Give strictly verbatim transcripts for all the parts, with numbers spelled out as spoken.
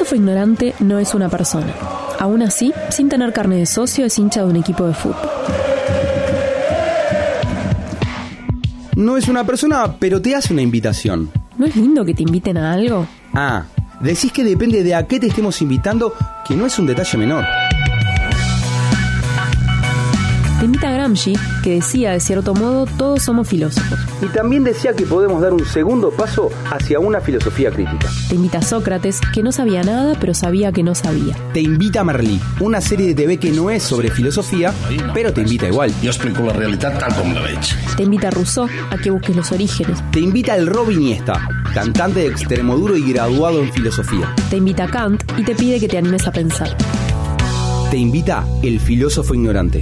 filósofo ignorante no es una persona. Aún así, sin tener carne de socio, es hincha de un equipo de fútbol. No es una persona, pero te hace una invitación. ¿No es lindo que te inviten a algo? Ah, decís que depende de a qué te estemos invitando, que no es un detalle menor. Te invita a Gramsci, que decía, de cierto modo, todos somos filósofos. Y también decía que podemos dar un segundo paso hacia una filosofía crítica. Te invita a Sócrates, que no sabía nada, pero sabía que no sabía. Te invita a Merlí, una serie de T V que no es sobre filosofía, pero te invita igual. Yo explico la realidad tal como la veig. Te invita a Rousseau, a que busques los orígenes. Te invita el Rob Iniesta, cantante de Extremoduro y graduado en filosofía. Te invita a Kant y te pide que te animes a pensar. Te invita el filósofo ignorante.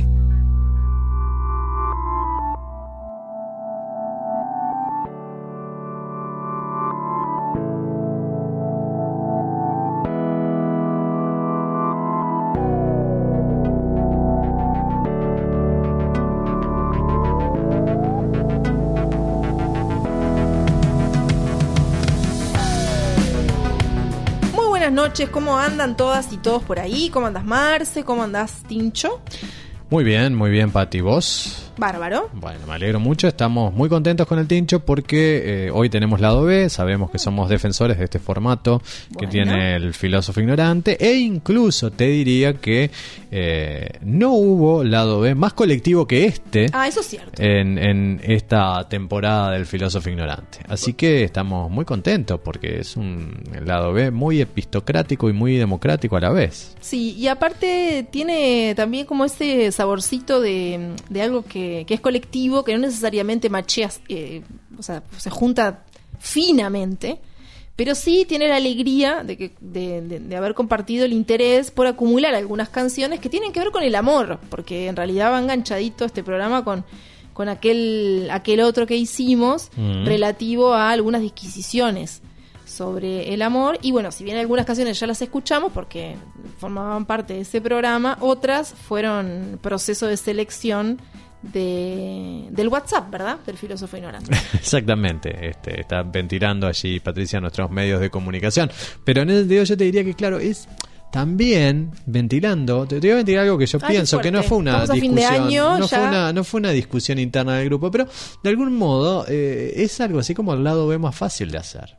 Noches, ¿cómo andan todas y todos por ahí? ¿Cómo andas, Marce? ¿Cómo andás, Tincho? Muy bien, muy bien, Pati. ¿Vos? Bárbaro. Bueno, me alegro mucho. Estamos muy contentos con el Tincho porque eh, hoy tenemos lado B. Sabemos que somos defensores de este formato bueno. que tiene el filósofo ignorante. E incluso te diría que eh, no hubo lado B más colectivo que este. Ah, eso es cierto. En, en esta temporada del filósofo ignorante. Así que estamos muy contentos porque es un lado B muy epistocrático y muy democrático a la vez. Sí, y aparte tiene también como ese saborcito de, de algo que que es colectivo, que no necesariamente machea, eh, o sea, se junta finamente, pero sí tiene la alegría de, que, de, de, de haber compartido el interés por acumular algunas canciones que tienen que ver con el amor, porque en realidad va enganchadito este programa con, con aquel, aquel otro que hicimos mm. relativo a algunas disquisiciones sobre el amor. Y bueno, si bien algunas canciones ya las escuchamos porque formaban parte de ese programa, otras fueron proceso de selección de del WhatsApp, ¿verdad? Del filósofo ignorante. Exactamente, este, está ventilando allí, Patricia, nuestros medios de comunicación. Pero en ese sentido yo te diría que, claro, es también ventilando, te, te voy a ventilar algo que yo Ay, pienso que no fue una Estamos discusión, a fin de año, no ya... fue una, no fue una discusión interna del grupo, pero de algún modo eh, es algo así como al lado B más fácil de hacer.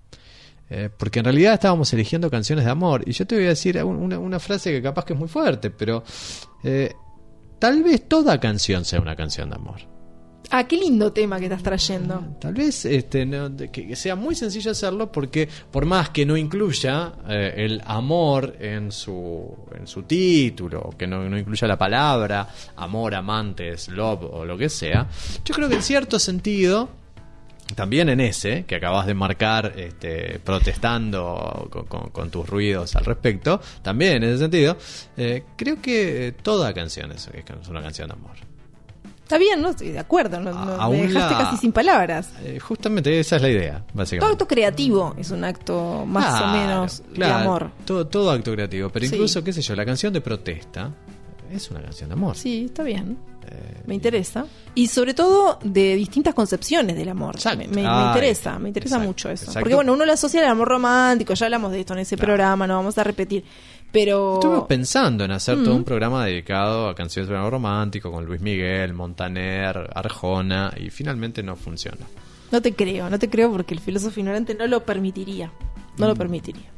Eh, porque en realidad estábamos eligiendo canciones de amor. Y yo te voy a decir una, una frase que capaz que es muy fuerte, pero eh, tal vez toda canción sea una canción de amor. Ah, qué lindo tema que estás trayendo. Tal vez este, no, que, que sea muy sencillo hacerlo, porque por más que no incluya eh, el amor en su en su título, que no, no incluya la palabra amor, amantes, love o lo que sea, yo creo que en cierto sentido, también en ese que acabas de marcar, este, protestando con, con, con tus ruidos al respecto, también en ese sentido, eh, creo que toda canción es, es una canción de amor. Está bien, no estoy de acuerdo, no, no, me dejaste la... casi sin palabras. Eh, justamente esa es la idea, básicamente. Todo acto creativo es un acto más claro, o menos claro, de amor. Todo, todo acto creativo, pero sí. incluso, qué sé yo, la canción de protesta es una canción de amor. Sí, está bien. Eh, me interesa. Y sobre todo de distintas concepciones del amor. Me, me, me interesa, me interesa exacto, mucho eso. Exacto. Porque bueno, uno lo asocia al amor romántico, ya hablamos de esto en ese claro. programa, no vamos a repetir. Pero estuve pensando en hacer mm. todo un programa dedicado a canciones de amor romántico con Luis Miguel, Montaner, Arjona, y finalmente no funcionó. No te creo, no te creo porque el filósofo ignorante no lo permitiría. No mm. lo permitiría.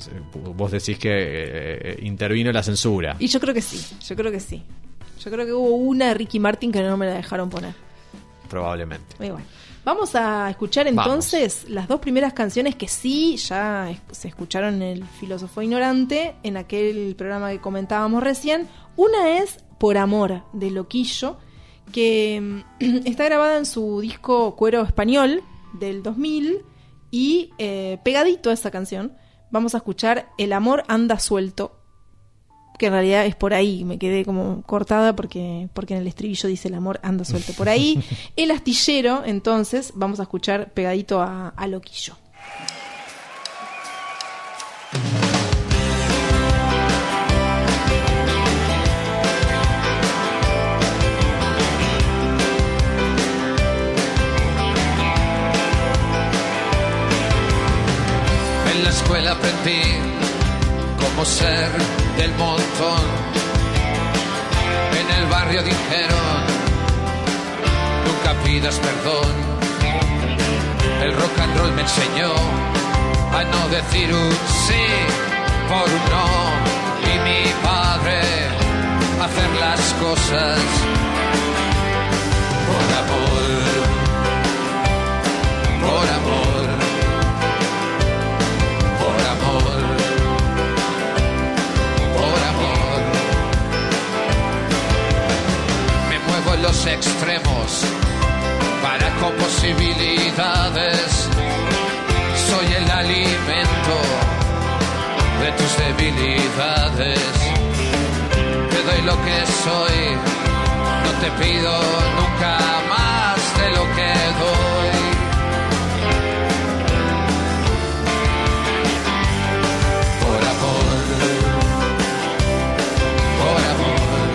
Vos decís que eh, intervino la censura. Y yo creo que sí, yo creo que sí. Yo creo que hubo una de Ricky Martin que no me la dejaron poner. Probablemente. Muy bueno. Vamos a escuchar entonces Vamos. las dos primeras canciones que sí ya es, se escucharon en el Filósofo Ignorante, en aquel programa que comentábamos recién. Una es Por Amor, de Loquillo, que está grabada en su disco Cuero Español del dos mil, y eh, pegadito a esa canción vamos a escuchar El amor anda suelto, que en realidad es por ahí, me quedé como cortada porque, porque en el estribillo dice el amor anda suelto por ahí. El astillero, entonces, vamos a escuchar pegadito a, a Loquillo. En la escuela aprendí como ser del montón. En el barrio dijeron, nunca pidas perdón. El rock and roll me enseñó a no decir un sí por un no. Y mi padre a hacer las cosas por amor, por amor, por amor, por amor. Me muevo en los extremos para con posibilidades. Soy el alimento de tus debilidades. Te doy lo que soy, no te pido nunca más de lo que doy. Por amor, por amor,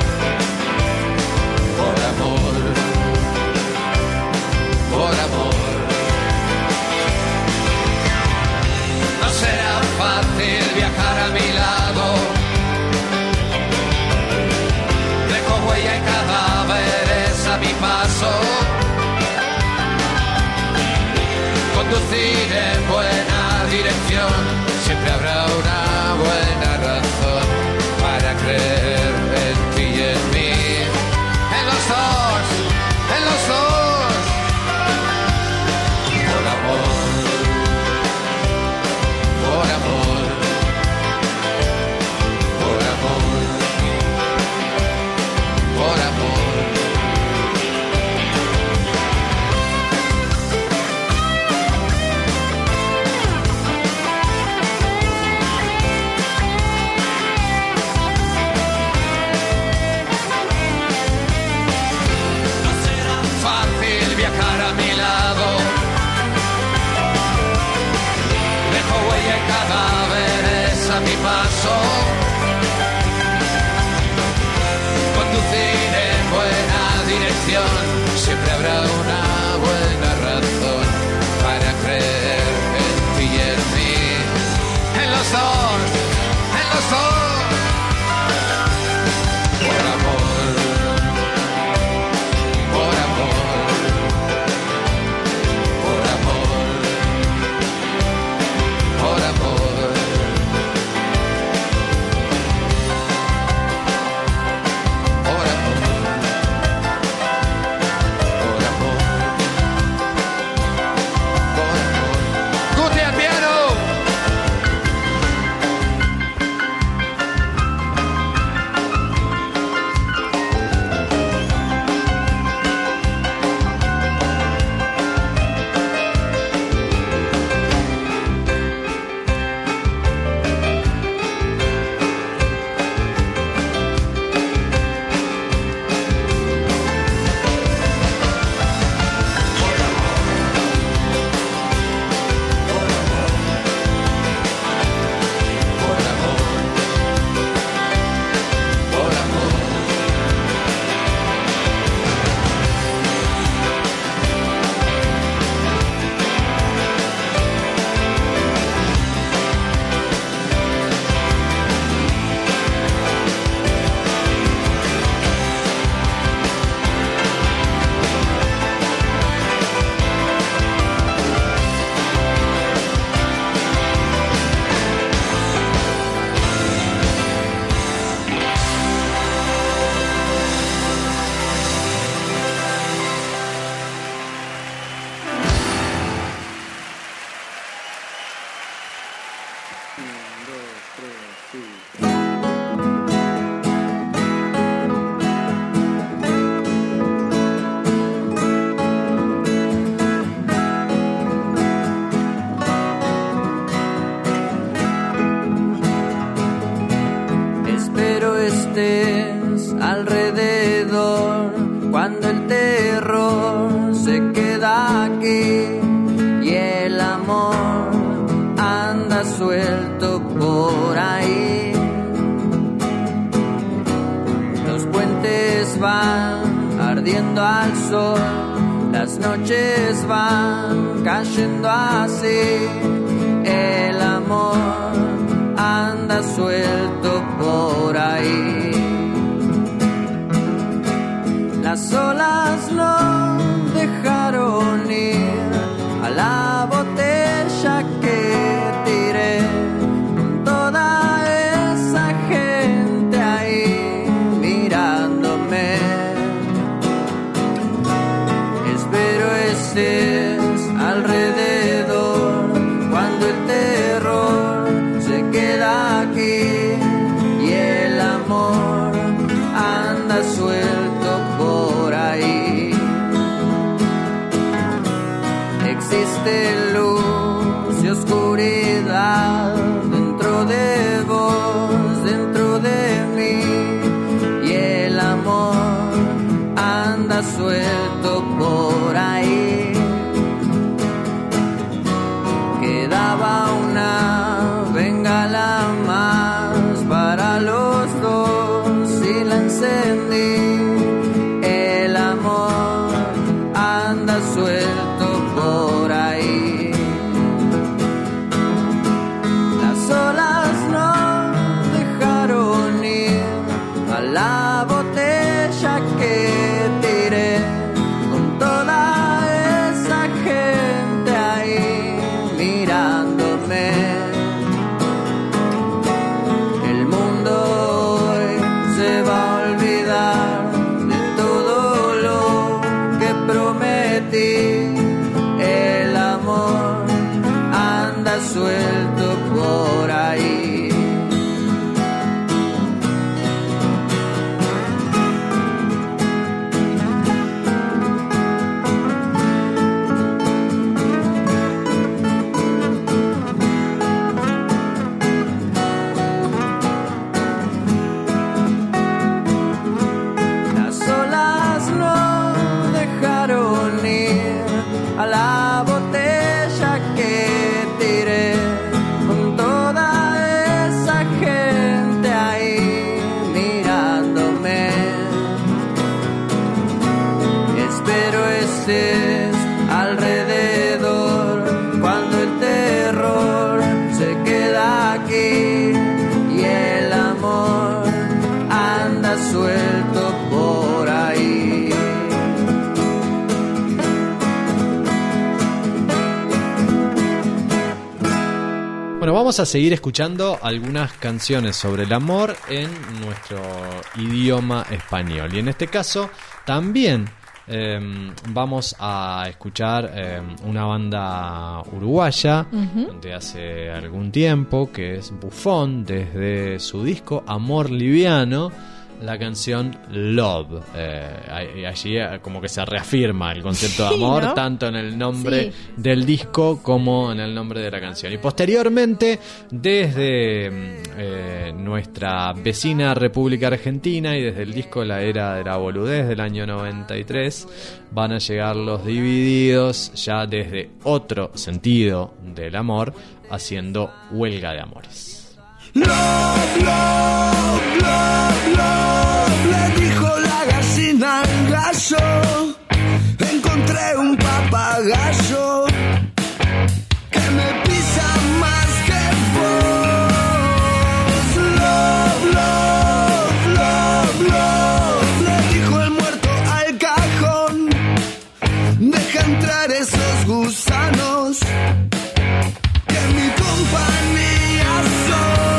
por amor, por amor. No será fácil viajar a mi lado. Dejo huella y cadáveres a mi paso. Conducir en buena dirección. Siempre habrá una buena razón para creer en ti y en mí. En los dos, en los dos. Por amor, por amor, por amor, por amor. No será fácil viajar a mi lado. Dejo huella y cadáveres a mi paso. Conducir en buena dirección. Siempre habrá una buena razón para creer en ti y en mí. En los dos, en los dos. Por amor, por amor, por amor, por amor. Por amor, por amor, por amor. Guti al piano. Por amor, por amor. Espero estés alrededor cuando el terror se queda aquí y el amor anda suelto por ahí. Los puentes van ardiendo al sol, las noches van cayendo así. El amor anda anda suelto por ahí. Las olas no dejaron ir a la botella que tiré con toda esa gente ahí mirándome. Espero estés alrededor cuando el terror se queda aquí y el amor anda suelto por ahí. Existe luz y oscuridad dentro de vos, dentro de mí, y el amor anda suelto por ahí. Quedaba una bengala más para los dos y la encendí. El amor anda suelto por ahí. Las olas no dejaron ir a la botella que tiré con toda esa gente ahí mirándome. El mundo hoy se va a olvidar de todo lo que prometí. El amor anda suelto por ahí. Las olas no dejaron ir a la botella que tiré con toda esa gente ahí mirándome. Espero estés alrededor cuando el terror se queda aquí y el amor anda suelto por ahí. Bueno, vamos a seguir escuchando algunas canciones sobre el amor en nuestro idioma español. Y en este caso también eh, vamos a escuchar eh, una banda uruguaya uh-huh. de hace algún tiempo, que es Bufón, desde su disco Amor Liviano, la canción Love. Eh, allí como que se reafirma el concepto de amor, sí, ¿no? Tanto en el nombre sí. del disco como en el nombre de la canción. Y posteriormente, desde eh, nuestra vecina República Argentina y desde el disco La Era de la Boludez del año noventa y tres, van a llegar Los Divididos, ya desde otro sentido del amor, haciendo Huelga de Amores. Love, love, love, love, le dijo la gallina al gallo. Encontré un papagayo que me pisa más que vos. Love, love, love, love, le dijo el muerto al cajón. Deja entrar esos gusanos que mi compañía son.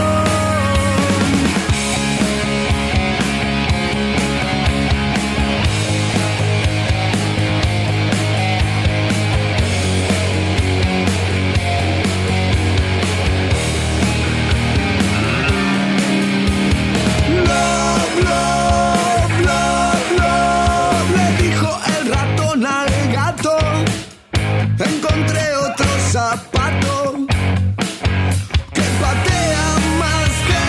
Encontré otro zapato que patea más que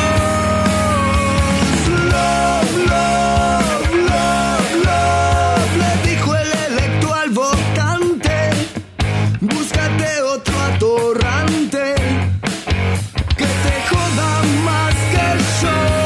vos. Love, love, love, love, le dijo el electo al votante. Búscate otro atorrante que te joda más que yo.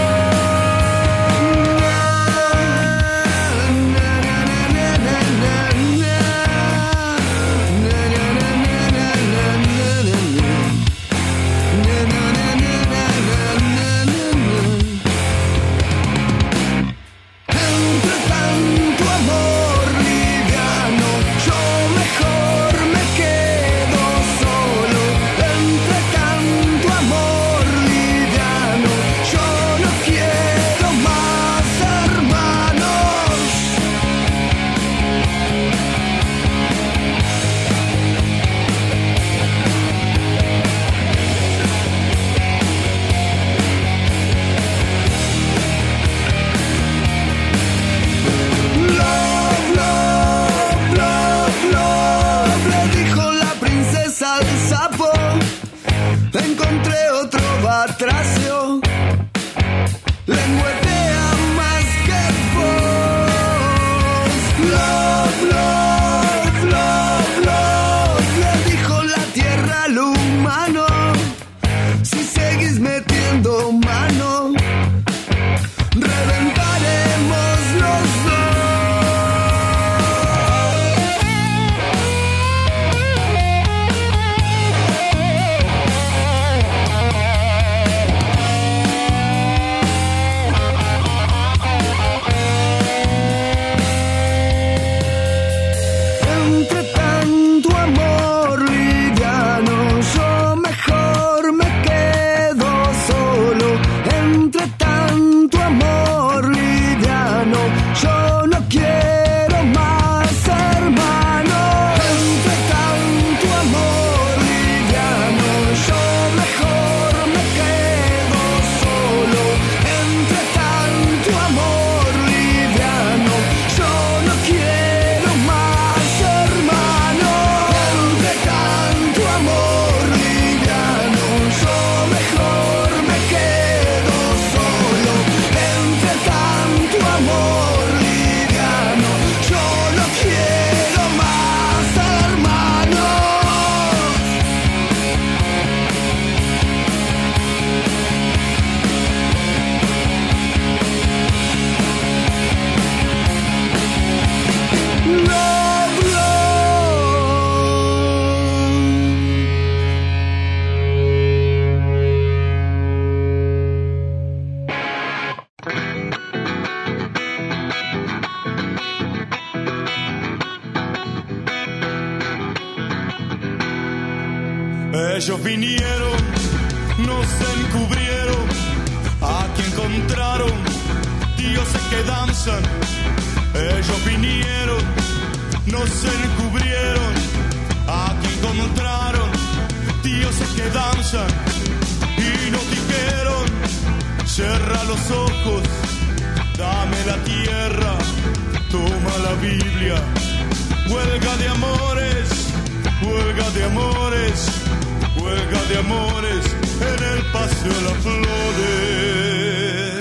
Ellos vinieron, nos encubrieron, aquí encontraron dioses que danzan. Ellos vinieron, nos encubrieron, aquí encontraron dioses que danzan. Y nos dijeron, cierra los ojos, dame la tierra, toma la Biblia. Huelga de amores, huelga de amores, huelga de amores en el Paseo de las Flores.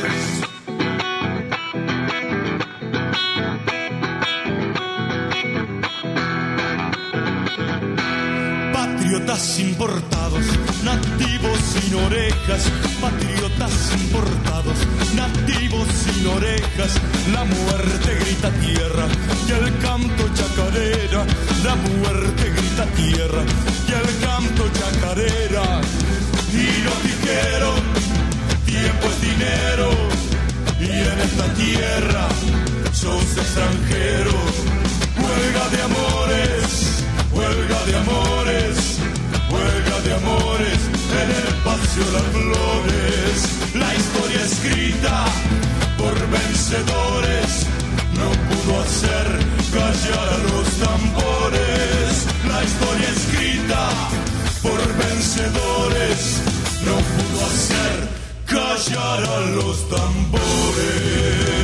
Patriotas importados, nativos sin orejas, patriotas importados, nativos sin orejas. La muerte grita tierra y el canto chacarera. La muerte grita tierra y el canto chacarera. Y nos dijeron, tiempo es dinero, y en esta tierra sos extranjero. Huelga de amores, huelga de amores, huelga de amores en el Paseo de las Flores. La historia escrita por vencedores no pudo hacer callar a los tambores. La historia escrita por vencedores no pudo hacer callar a los tambores.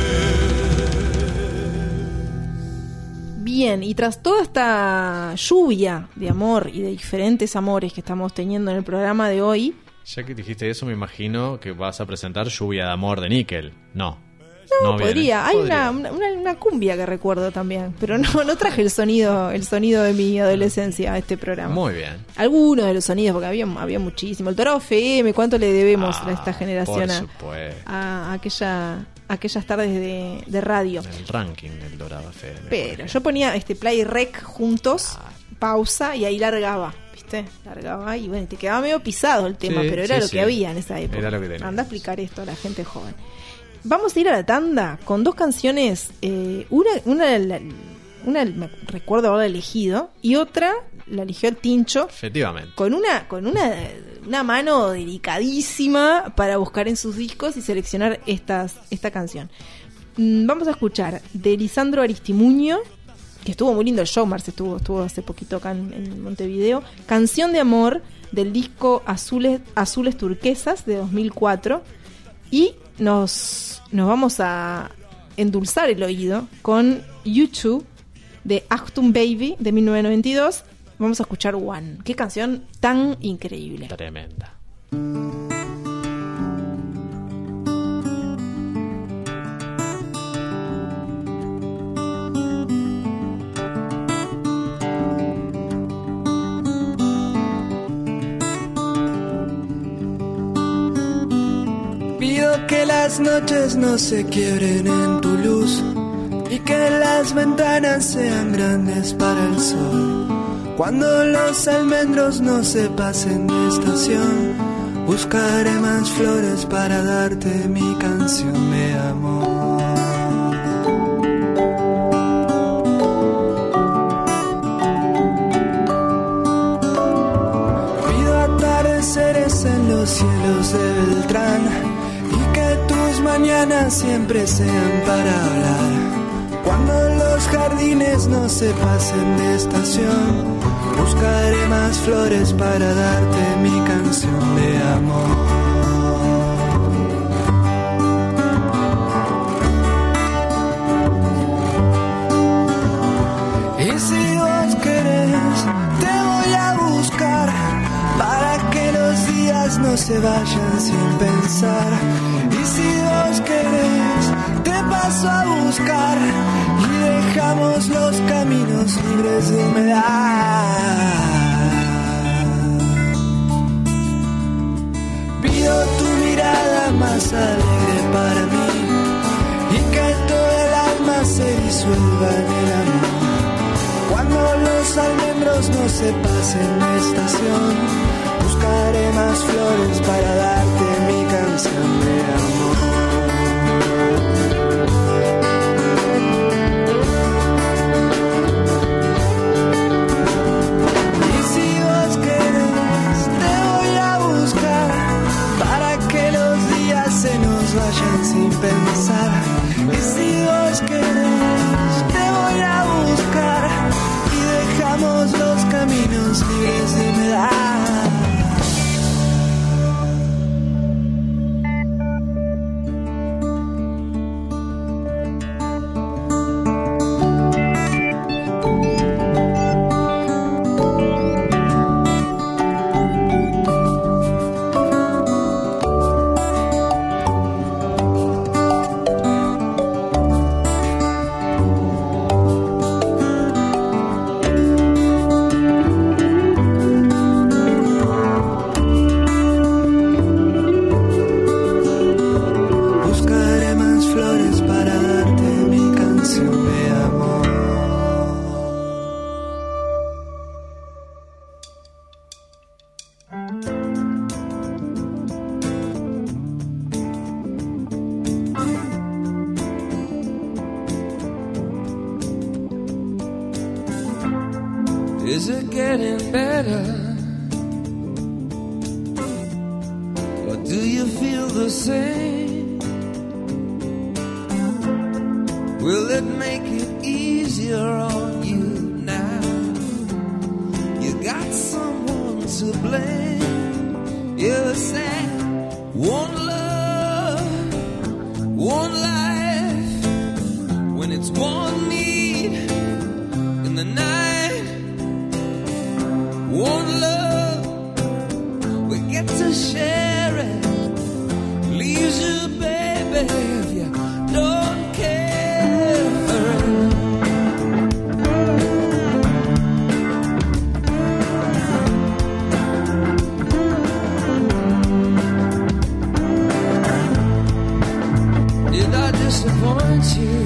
Bien, y tras toda esta lluvia de amor y de diferentes amores que estamos teniendo en el programa de hoy... Ya que dijiste eso, me imagino que vas a presentar Lluvia de Amor de Níquel. No. No, no podría. viene. Hay Podría. Una, una, una cumbia que recuerdo también, pero no, no traje el sonido el sonido de mi adolescencia a este programa. Muy bien. Algunos de los sonidos, porque había, había muchísimo. El Toro F M, ¿cuánto le debemos Ah, a esta generación por a, supuesto. a aquella, aquellas tardes de, de radio? El ranking del Dorado F M. Pero yo ponía este play rec juntos, Ah. pausa y ahí largaba, ¿viste? Largaba y bueno, te quedaba medio pisado el tema, Sí, pero era sí, lo sí. que había en esa época. Era lo que teníamos. Anda a explicar esto a la gente joven. Vamos a ir a la tanda con dos canciones, eh, una, una, la- una me recuerdo haberla elegido y otra la eligió el Tincho Efectivamente. con una con una, una mano delicadísima para buscar en sus discos y seleccionar estas esta canción. Mm, Vamos a escuchar de Lisandro Aristimuño, que estuvo muy lindo el show, Marce estuvo, estuvo hace poquito acá en, en Montevideo. Canción de amor del disco Azules, Azules Turquesas de dos mil cuatro. Y nos, nos vamos a endulzar el oído con YouTube de Achtung Baby de mil novecientos noventa y dos. Vamos a escuchar One. Qué canción tan increíble. Tremenda. Pido que las noches no se quiebren en tu luz y que las ventanas sean grandes para el sol. Cuando los almendros no se pasen de estación, buscaré más flores para darte mi canción de amor. Pido atardeceres en los cielos de Beltrán y que tus mañanas siempre sean para hablar. Cuando los jardines no se pasen de estación, buscaré más flores para darte mi canción de amor. Y si vos querés, te voy a buscar para que los días no se vayan sin pensar. Y si vos querés, te paso a buscar y dejamos los caminos libres de humedad. Pido tu mirada más alegre para mí y que todo el alma se disuelva en el amor. Cuando los almendros no se pasen de estación, buscaré más flores para darte mi canción de amor. Y si vos querés, Is it getting better? Or do you feel the same? Will it make it easier on you now? You got someone to blame. You say one love, one life, when it's one need in the night. One love, we get to share it. Leaves you, baby, if you don't care for it. Did I disappoint you?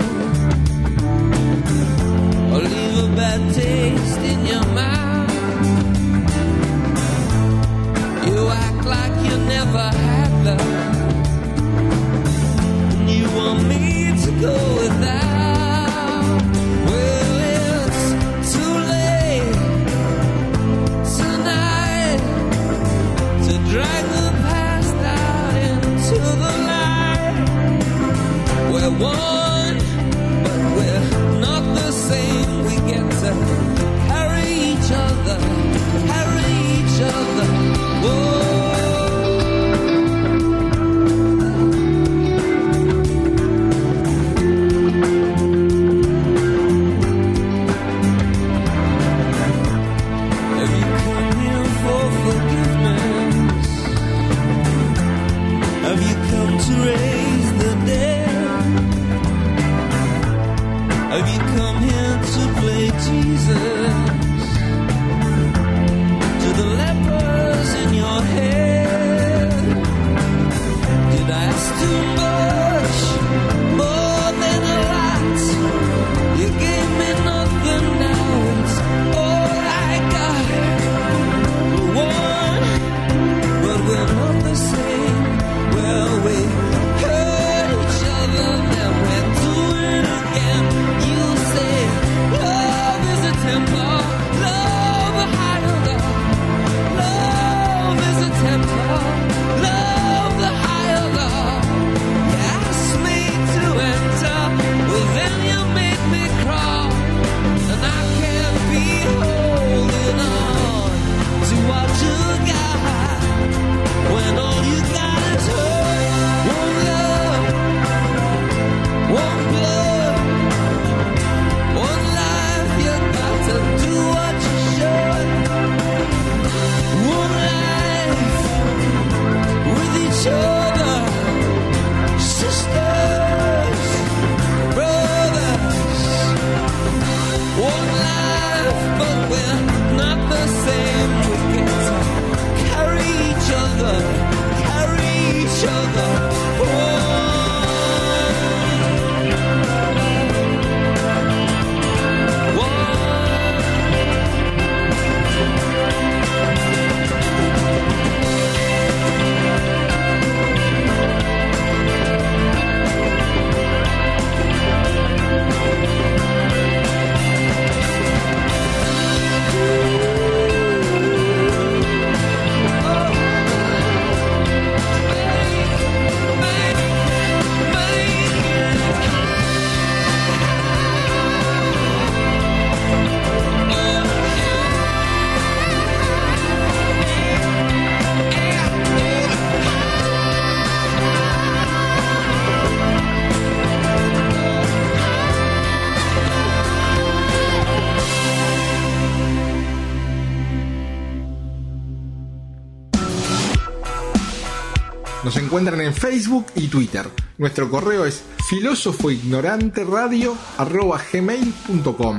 Or leave a bad taste in your mouth? You act like you never had love, and you want me to go without. Well, it's too late tonight to drag the past out into the light. We're one, but we're not the same. We get to carry each other, carry each other. Whoa. Have you come here for forgiveness? Have you come to raise the dead? Have you come here to play Jesus to the lepers in your head? Did I ask too much, more than a lot? You gave me nothing, now it's all I got. We're one, but we're not the same. Well, we hurt each other, then we do it again. You say love is a temple, love a higher love. Love is a temple, love the higher love. You asked me to enter, well then you made me crawl, and I can't be holding on to what you got when all you got is hurt. One love, one blood, one life. You got to do what you should. One life with each other, sisters, brothers. One life, but we're not the same. We get to carry each other, carry each other. One, one. Nos encuentran en Facebook y Twitter. Nuestro correo es filósofoignoranteradio arroba gmail punto com.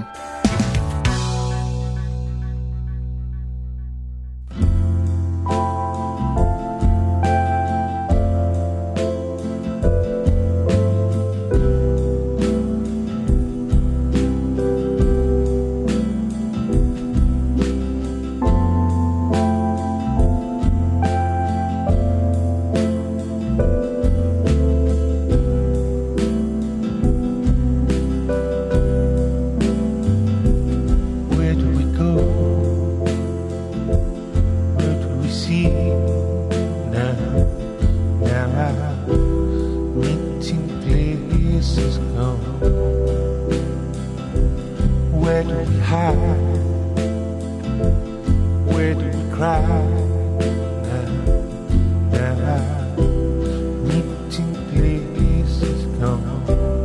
see now, now our meeting place is gone. Where do we hide? Where do we cry? Now, now our meeting place is gone.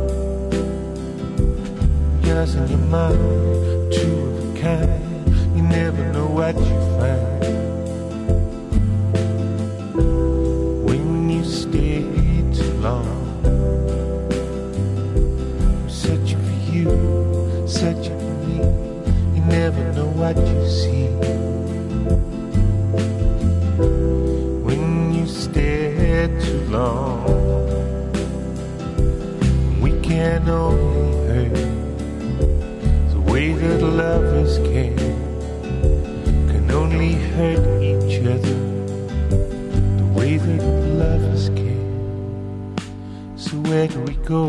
Yours in your mind, two of a kind. You never know what you find when you stay too long. I'm searching for you, searching for me. You never know what you see when you stay too long. We can only hurt the way that lovers can. Only hurt each other the way that lovers can. So where do we go?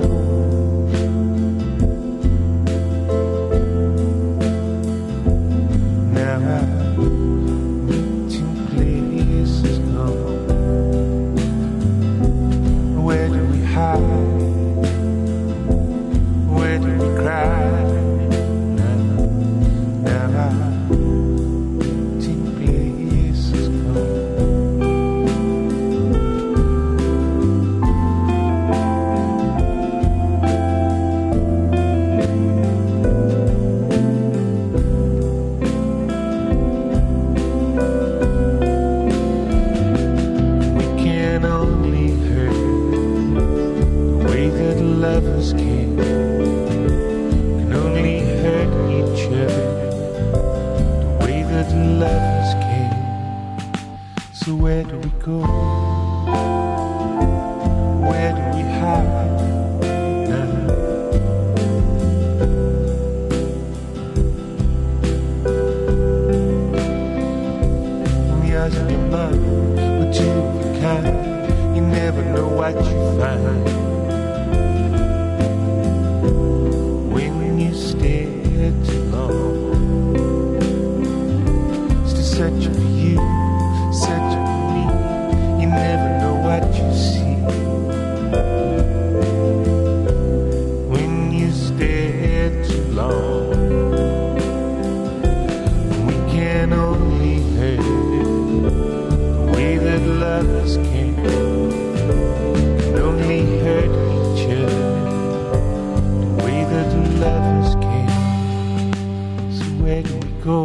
Now our meeting place is gone. Where do we hide? Where do we cry? Now, now our lovers can, can only hurt each other the way that lovers can. So where do we go? Where do we hide now? Yours in your mind, but two of a kind. You never know what you find stay too long. Still searching for you, searching for me. You never know what you see when you stay too long. We can only hurt the way that lovers can. Can only hurt each other the way that lovers can. Where do we go?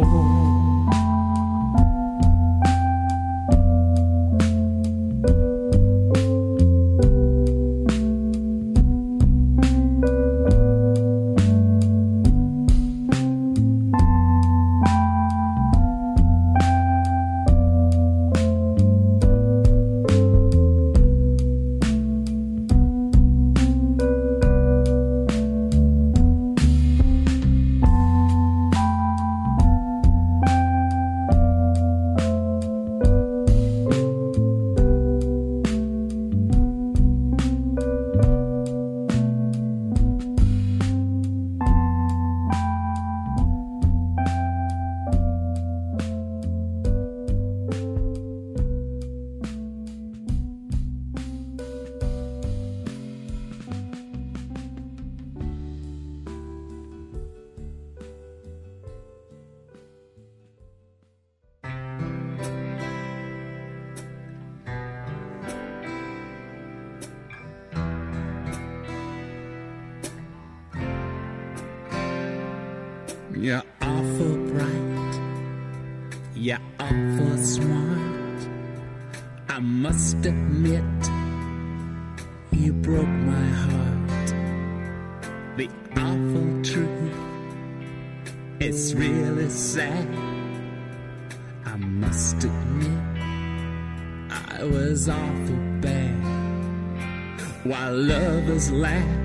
You're awful bright, you're awful smart. I must admit, you broke my heart. The awful truth, it's really sad. I must admit, I was awful bad. While lovers laugh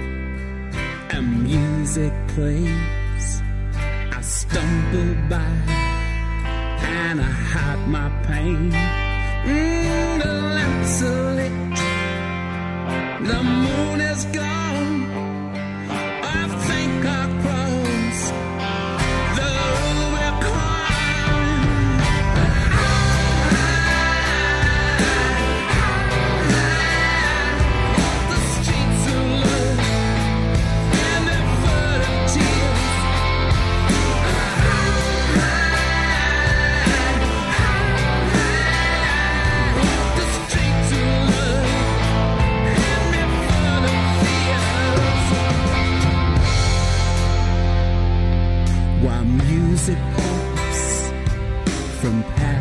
and music plays, I stumble by and I hide my pain. Mm, the lamps are lit, the moon is gone. I think I'll cross the Rubicon. I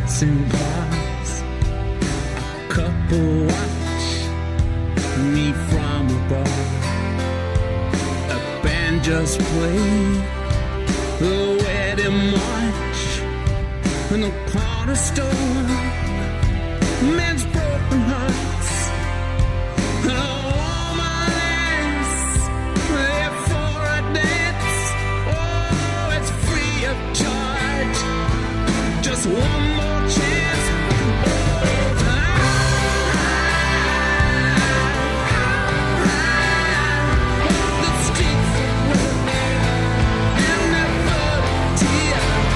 passing cars. A couple watch me from a bar. A band just played the wedding march in the corner store. Men's broken hearts and a woman is there for a dance. Oh, it's free of charge. Just one more chance. Oh, the streets and the blood tears.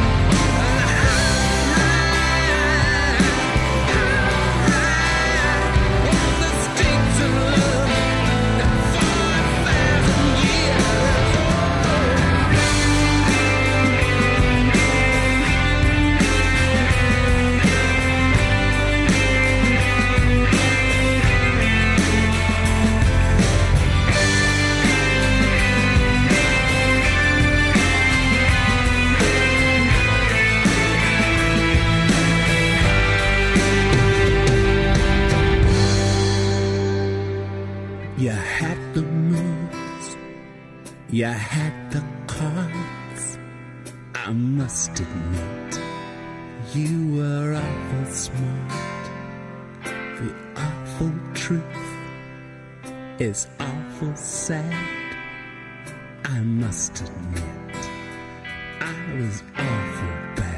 You had the moves, you had the cards. I must admit, you were awful smart. The awful truth is awful sad. I must admit, I was awful bad.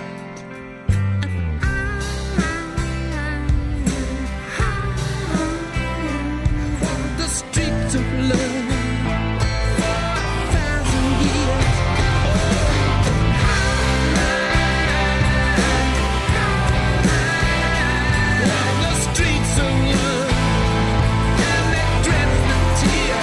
Of love for a thousand years. Oh, the streets of love and they dread the tear.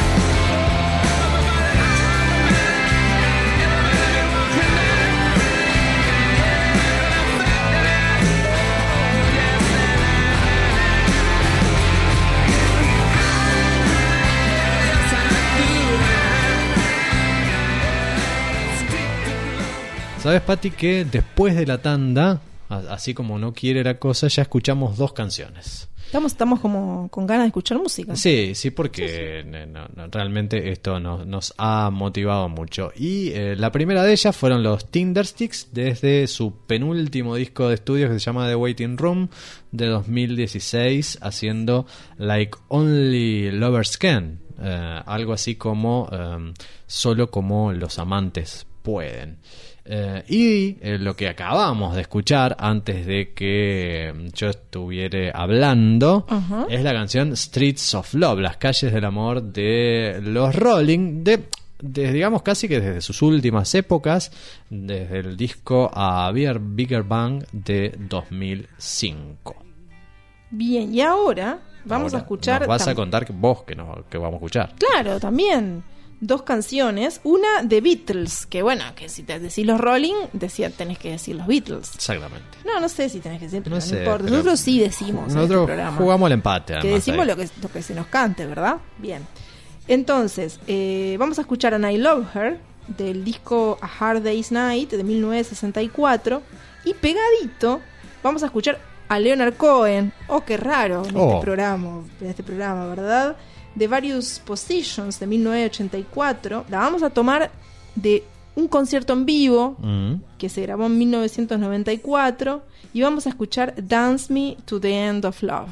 ¿Sabes, Pati, que después de la tanda, así como no quiere la cosa, ya escuchamos dos canciones? Estamos, estamos como con ganas de escuchar música. Sí, sí, porque sí, sí. No, no, realmente esto nos, nos ha motivado mucho. Y eh, la primera de ellas fueron los Tindersticks, desde su penúltimo disco de estudio que se llama The Waiting Room, de dos mil dieciséis, haciendo Like Only Lovers Can, eh, algo así como eh, solo como los amantes pueden. Eh, y eh, lo que acabamos de escuchar antes de que yo estuviera hablando, uh-huh, es la canción Streets of Love, las calles del amor de los Rolling, de, de digamos casi que desde sus últimas épocas, desde el disco A Bigger, Bigger Bang de dos mil cinco. Bien, y ahora vamos ahora a escuchar... Nos vas tam- a contar que vos que, nos, que vamos a escuchar. Claro, también dos canciones, una de Beatles, que bueno, que si te decís los Rolling, decía, tenés que decir los Beatles. Exactamente. No, no sé si tenés que decir, pero no, no, sé, no importa. pero Nosotros sí decimos nosotros en este programa. Jugamos al empate. Que decimos lo que, lo que se nos cante, ¿verdad? Bien. Entonces, eh, vamos a escuchar a I Love Her, del disco A Hard Day's Night, de mil novecientos sesenta y cuatro. Y pegadito, vamos a escuchar a Leonard Cohen. Oh, qué raro en, oh. este programa, en este programa, ¿verdad? De Various Positions de mil novecientos ochenta y cuatro. La vamos a tomar de un concierto en vivo mm. que se grabó en mil novecientos noventa y cuatro, y vamos a escuchar Dance Me to the End of Love.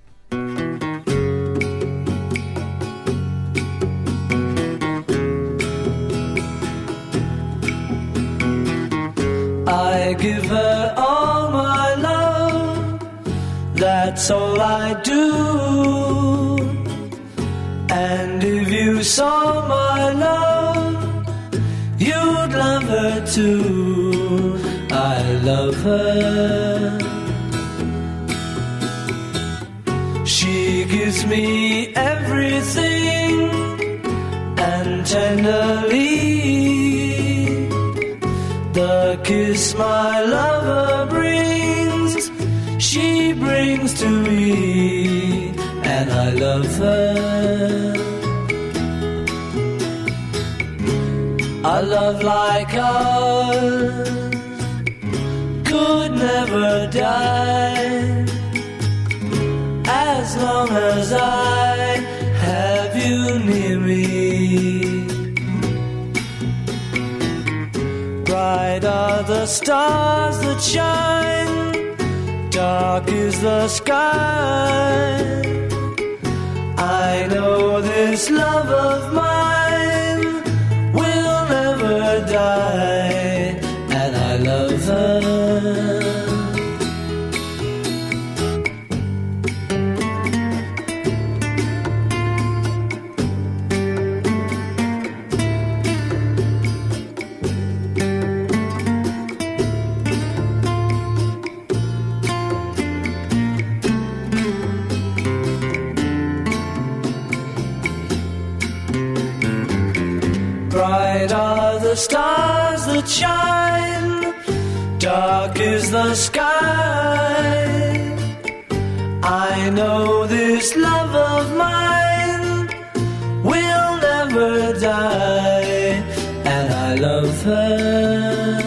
I give her all my love, that's all I do. And if you saw my love, you'd love her too. I love her. She gives me everything, and tenderly the kiss my lover brings, she brings to me, and I love her. A love like ours could never die as long as I have you near me. Bright are the stars that shine, dark is the sky. I know this love of mine will never die, and I love her. Bright are the stars that shine, dark is the sky. I know this love of mine will never die, and I love her.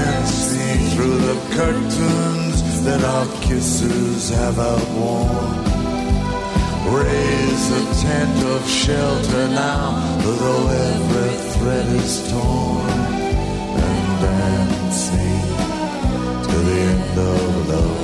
Dance me through the curtains that our kisses have outworn. tent of shelter now, though every thread is torn, and dance me to the end of love.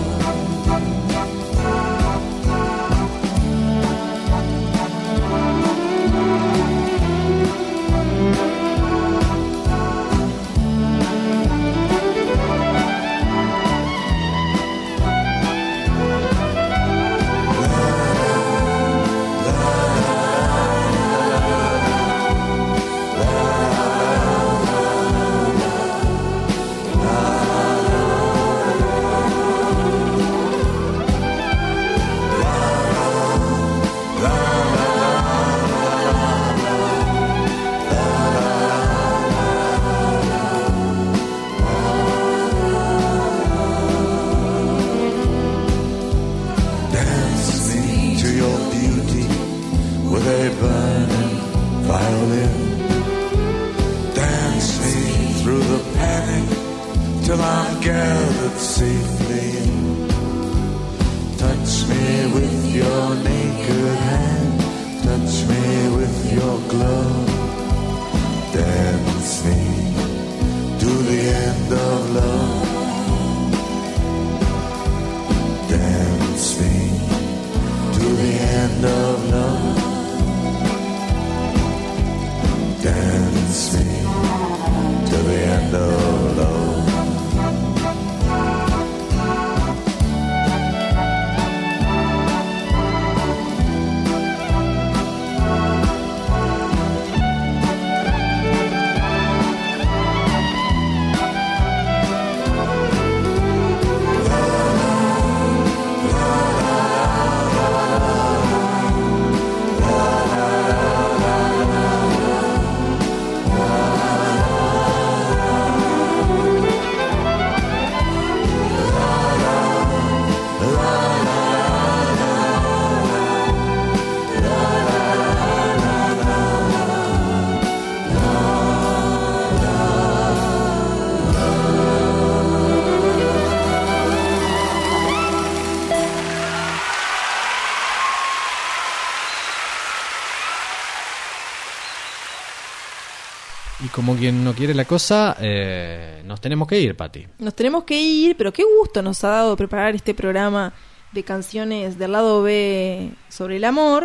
Como quien no quiere la cosa, eh, nos tenemos que ir, Pati. Nos tenemos que ir, pero qué gusto nos ha dado preparar este programa de canciones del lado B sobre el amor.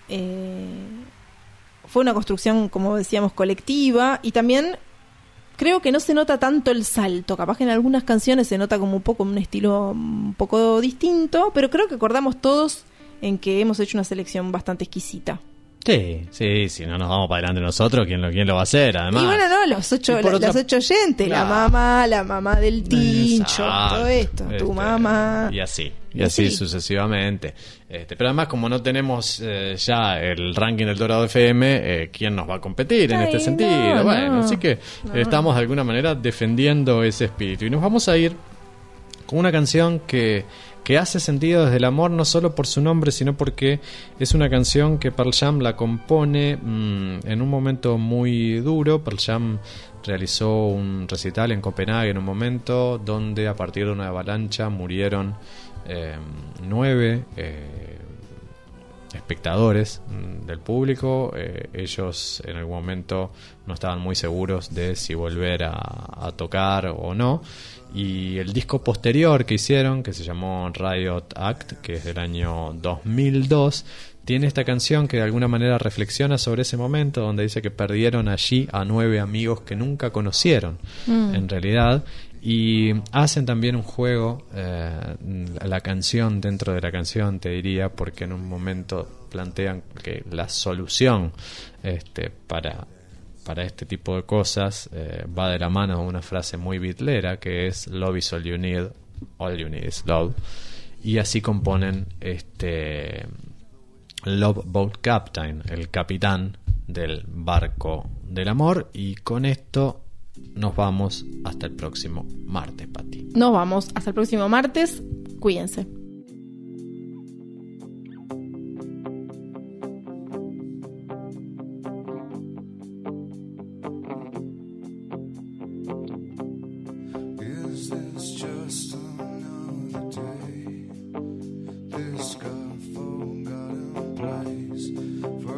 Eh, fue una construcción, como decíamos, colectiva, y también creo que no se nota tanto el salto. Capaz que en algunas canciones se nota como un poco un estilo un poco distinto, pero creo que acordamos todos en que hemos hecho una selección bastante exquisita. Sí, sí, si no nos vamos para adelante nosotros, ¿quién lo, quién lo va a hacer? Además. Y bueno, no, los ocho, la, otra... los ocho oyentes, claro. La mamá, la mamá del Tincho, exacto, todo esto, este, tu mamá. Y así, y, y así, así sucesivamente. Este, pero además, como no tenemos eh, ya el ranking del Dorado F M, eh, ¿quién nos va a competir en Ay, este sentido? No, bueno, no, así que no. estamos de alguna manera defendiendo ese espíritu. Y nos vamos a ir con una canción que... que hace sentido desde el amor, no solo por su nombre, sino porque es una canción que Pearl Jam la compone mmm, en un momento muy duro. Pearl Jam realizó un recital en Copenhague en un momento donde a partir de una avalancha murieron eh, nueve eh, espectadores mmm, del público. Eh, ellos en algún momento no estaban muy seguros de si volver a, a tocar o no. Y el disco posterior que hicieron, que se llamó Riot Act, que es del año dos mil dos, tiene esta canción que de alguna manera reflexiona sobre ese momento, donde dice que perdieron allí a nueve amigos que nunca conocieron, mm. en realidad. Y hacen también un juego, eh, la canción dentro de la canción, te diría, porque en un momento plantean que la solución este, para... para este tipo de cosas eh, va de la mano de una frase muy bitlera que es love is all you need, all you need is love, y así componen este Love Boat Captain, el capitán del barco del amor. Y con esto nos vamos hasta el próximo martes, Pati. Nos vamos hasta el próximo martes, cuídense. This God forgotten place.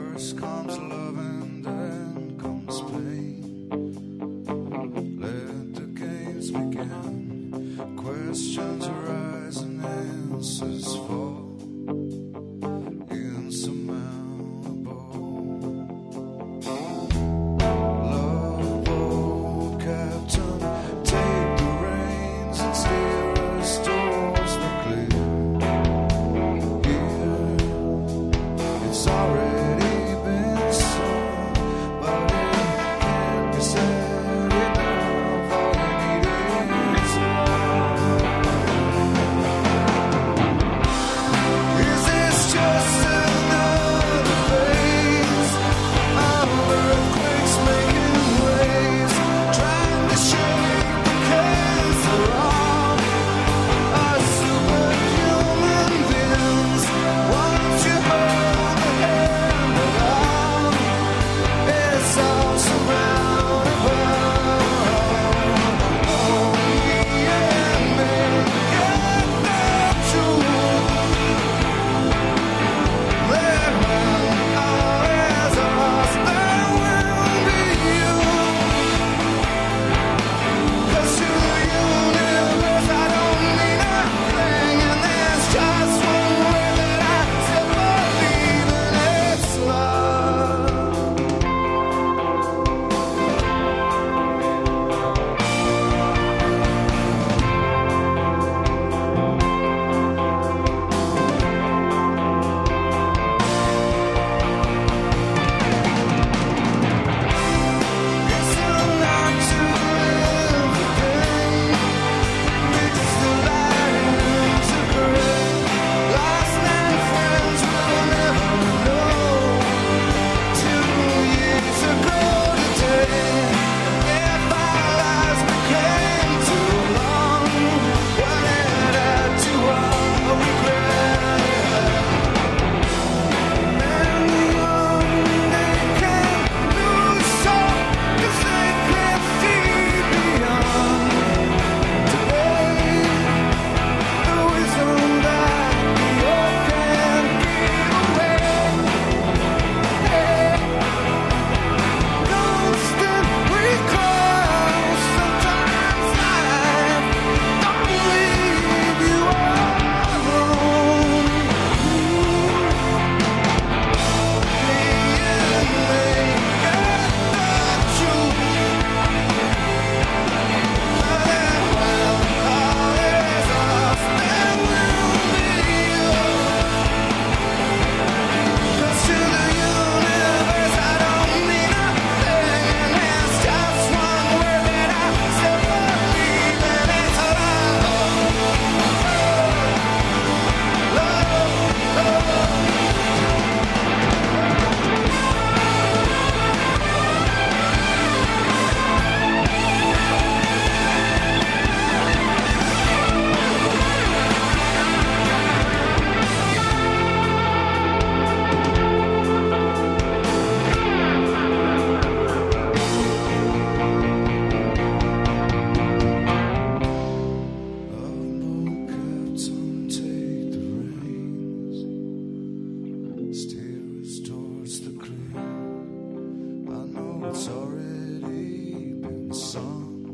steers towards the crib. I know it's already been sung.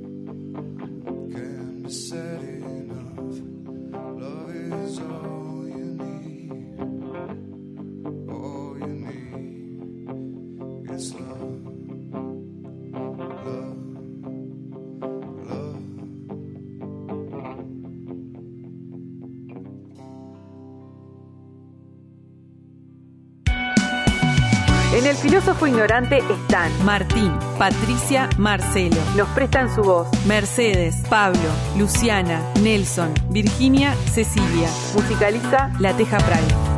Can't be said enough. Love is all you need. All you need is love. Love. Love. En El Filósofo Ignorante están Martín, Patricia, Marcelo. Nos prestan su voz Mercedes, Pablo, Luciana, Nelson, Virginia, Cecilia. Musicaliza La Teja Pral.